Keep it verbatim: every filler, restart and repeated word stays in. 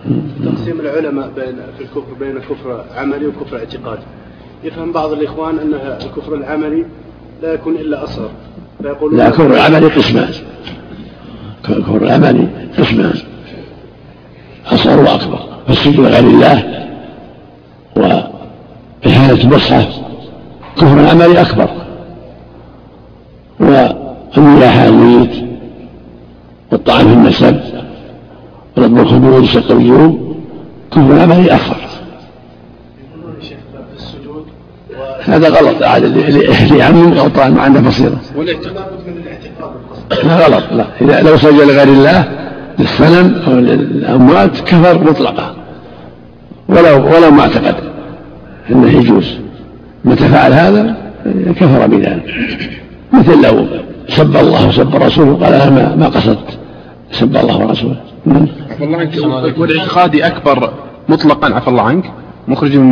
تقسيم العلماء بين في الكفر بين كفر عملي وكفر اعتقادي. يفهم بعض الإخوان أن الكفر العملي لا يكون إلا أصغر، فيقولون لا، كفر العملي قسمان، كفر العملي قسمان، أصغر وأكبر. فالسجود لغير الله وإهانة المصحف كفر عملي أكبر، والنياحة على الميت والطعن في النسب ورد الخدود وشق الجيوب كفر عملي أكبر. هذا غلط، عاد اللي يعمم غلطان ما عنده بصيرة. والاعتقاد من الاعتقاد لا غلط، لا، إذا لو سجد لغير الله للصنم أو للأموات كفر مطلقا، ولو ولو ما اعتقد أنه يجوز. متى فعل هذا كفر بذلك، مثل لو سب الله وسب رسوله قال أنا ما, ما قصدت سب الله ورسوله. عفى الله عنك. والاعتقادي أكبر مطلقا، عفى الله عنك، مخرج من